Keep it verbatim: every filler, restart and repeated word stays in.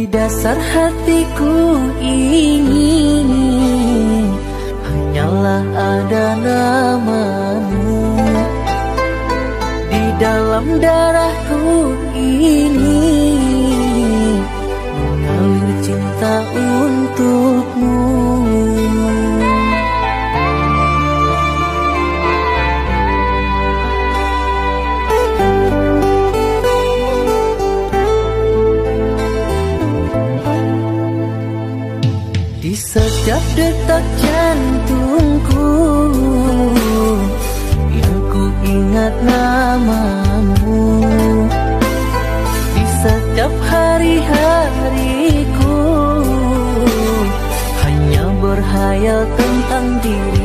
dasar hatiku ini hanyalah ada namamu. Di dalam darahku ini mengalir cinta untukmu. Di setiap detak jantungku yang ku ingat namamu. Di setiap hari-hariku hanya berhayal tentang diri.